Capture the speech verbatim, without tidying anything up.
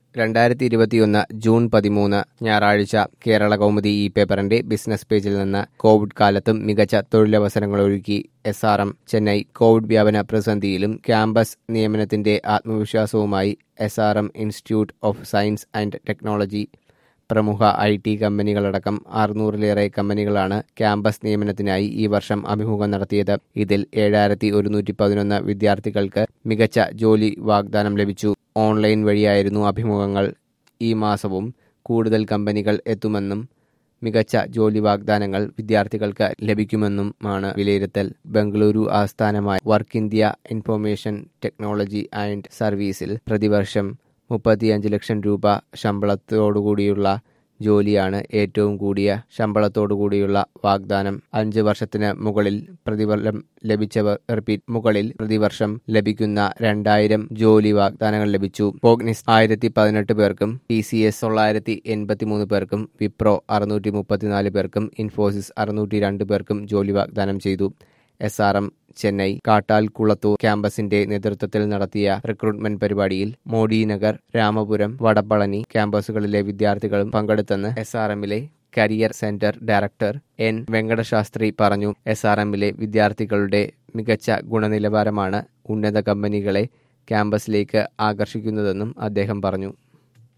രണ്ടായിരത്തി ഇരുപത്തിയൊന്ന് ജൂൺ പതിമൂന്ന് ഞായറാഴ്ച കേരള കൗമുദി ഈ പേപ്പറിന്റെ ബിസിനസ് പേജിൽ നിന്ന് കോവിഡ് കാലത്തും മികച്ച തൊഴിലവസരങ്ങളൊരുക്കി S R M Chennai. Covid വ്യാപന പ്രതിസന്ധിയിലും ക്യാമ്പസ് നിയമനത്തിന്റെ ആത്മവിശ്വാസവുമായി S R M institute of science and technology. പ്രമുഖ ഐ ടി കമ്പനികളടക്കം അറുന്നൂറിലേറെ കമ്പനികളാണ് ക്യാമ്പസ് നിയമനത്തിനായി ഈ വർഷം അഭിമുഖം നടത്തിയത്. ഇതിൽ ഏഴായിരത്തി ഒരുന്നൂറ്റി പതിനൊന്ന് വിദ്യാർത്ഥികൾക്ക് മികച്ച ജോലി വാഗ്ദാനം ലഭിച്ചു. ഓൺലൈൻ വഴിയായിരുന്നു അഭിമുഖങ്ങൾ. ഈ മാസവും കൂടുതൽ കമ്പനികൾ എത്തുമെന്നും മികച്ച ജോലി വാഗ്ദാനങ്ങൾ വിദ്യാർത്ഥികൾക്ക് ലഭിക്കുമെന്നുമാണ് വിലയിരുത്തൽ. ബംഗളൂരു ആസ്ഥാനമായ work India information technology and സർവീസിൽ പ്രതിവർഷം മുപ്പത്തിയഞ്ച് ലക്ഷം രൂപ ശമ്പളത്തോടുകൂടിയുള്ള ജോലിയാണ് ഏറ്റവും കൂടിയ ശമ്പളത്തോടുകൂടിയുള്ള വാഗ്ദാനം. അഞ്ച് വർഷത്തിന് മുകളിൽ പ്രതിഫലം ലഭിച്ചവർ റിപ്പീറ്റ് മുകളിൽ പ്രതിവർഷം ലഭിക്കുന്ന രണ്ടായിരം ജോലി വാഗ്ദാനങ്ങൾ ലഭിച്ചു. കോഗ്നിസ് ആയിരത്തി പതിനെട്ട് പേർക്കും, ടി സി എസ് തൊള്ളായിരത്തി എൺപത്തി മൂന്ന് പേർക്കും, വിപ്രോ അറുന്നൂറ്റി മുപ്പത്തിനാല് പേർക്കും, ഇൻഫോസിസ് അറുന്നൂറ്റി രണ്ട് പേർക്കും ജോലി വാഗ്ദാനം ചെയ്തു. S R M Chennai Kattankulathur ക്യാമ്പസിന്റെ നേതൃത്വത്തിൽ നടത്തിയ റിക്രൂട്ട്മെന്റ് പരിപാടിയിൽ മോഡിനഗർ, രാമപുരം, വടപ്പളനി ക്യാമ്പസുകളിലെ വിദ്യാർത്ഥികളും പങ്കെടുത്തെന്ന് എസ് ആർ എമ്മിലെ career centre director N Venkatasastri പറഞ്ഞു. എസ് ആർ എമ്മിലെ വിദ്യാർത്ഥികളുടെ മികച്ച ഗുണനിലവാരമാണ് ഉന്നത കമ്പനികളെ ക്യാമ്പസിലേക്ക് ആകർഷിക്കുന്നതെന്നും അദ്ദേഹം പറഞ്ഞു.